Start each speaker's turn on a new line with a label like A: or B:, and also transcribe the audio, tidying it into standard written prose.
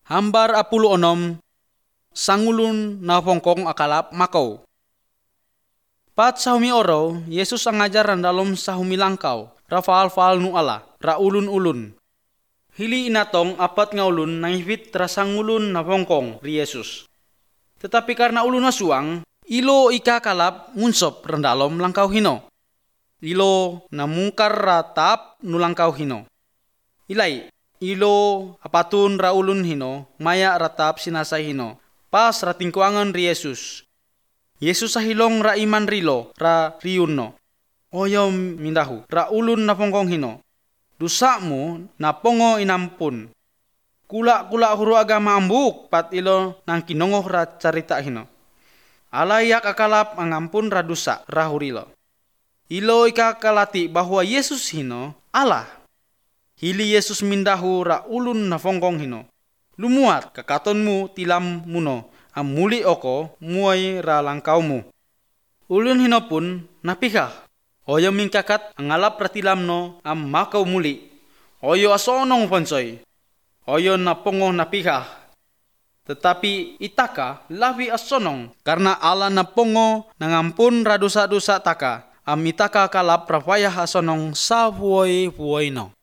A: Hambar 16 sangulun na pongkong akalap makaw. Pat sa humioro, Yesus ang ngajaran dalam sa humilangkaw, rafaal-faal nu ala, raulun-ulun. Hili inatong apat nga ulun nang hipit rasangulun na pongkong ri Yesus. Tetapi karena ulun na suang, ilo ikakalap ngunsop randalom langkaw hino. Ilo namungkar ratap nu langkaw hino. Ilay, ilo apatun raulun hino, maya ratap sinasay hino. Pas ratingkuangan ri Yesus. Yesus sahilong ra iman rilo, ra riunno. Oyo mindahu, ra ulun na pongkong hino. Dusa mo na pongo inampun. Kula huru agama ambuk, pat ilo nang kinongoh ra carita hino. Alayak akalap ang ampun ra dusa, ra hurilo. Ilo ikakalati bahwa Yesus hino, Allah. Hili Yesus mindahu ra ulun na pongkong hino. Lumuat kakatonmu tilam muno, am muli oko muay ra langkawmu. Ulun hino pun napikah. Oyo mingkakat ang alap ratilamno am makaw muli. Oyo asonong ponsoy. Oyo napongo napikah. Tetapi itaka labi asonong karena ala napongo nangampun ra dosa-dosa taka. Am itaka kalap rafayah asonong sa buhay no.